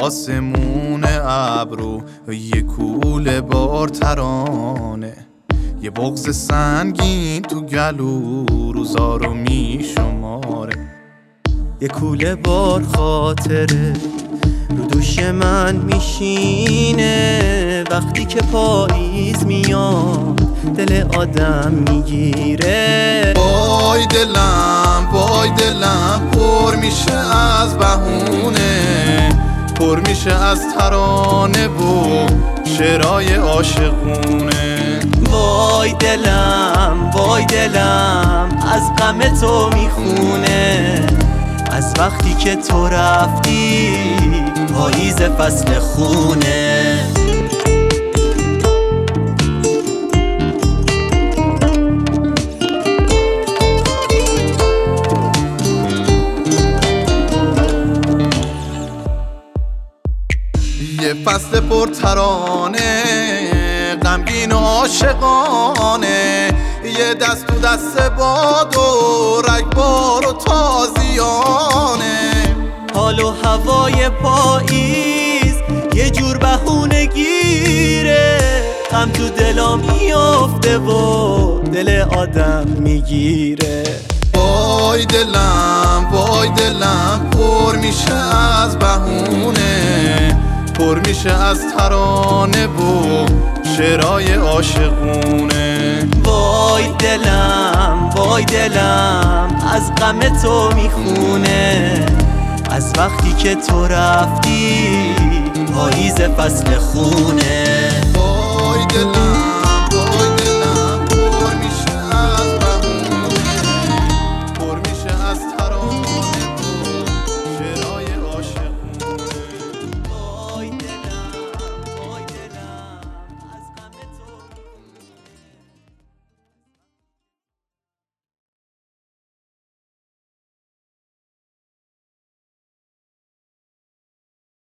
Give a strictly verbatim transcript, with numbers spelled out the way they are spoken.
آسمون ابرو یه کوله بار ترانه، یه بغض سنگین تو گلو روزا رو میشماره. یه کوله بار خاطره رو دوش من میشینه، وقتی که پاییز میاد دل آدم میگیره. وای دلم وای دلم پر میشه از بهونه، پر میشه از ترانه و شعرهای عاشقونه. وای دلم وای دلم از غم تو میخونه، از وقتی که تو رفتی پاییز فصل خونه. یه فصل پر ترانه غمگین و عاشقانه، یه دست تو دست باد و رگبار و تازیانه. حال و هوای پاییز یه جور بهونه گیره، غم تو دلم میافته و دل آدم میگیره. وای دلم وای دلم پر میشه از بهونه، پر میشه از ترانه و شعرهای عاشقونه. وای دلم وای دلم از غم تو میخونه، از وقتی که تو رفتی پاییز فصل خونه.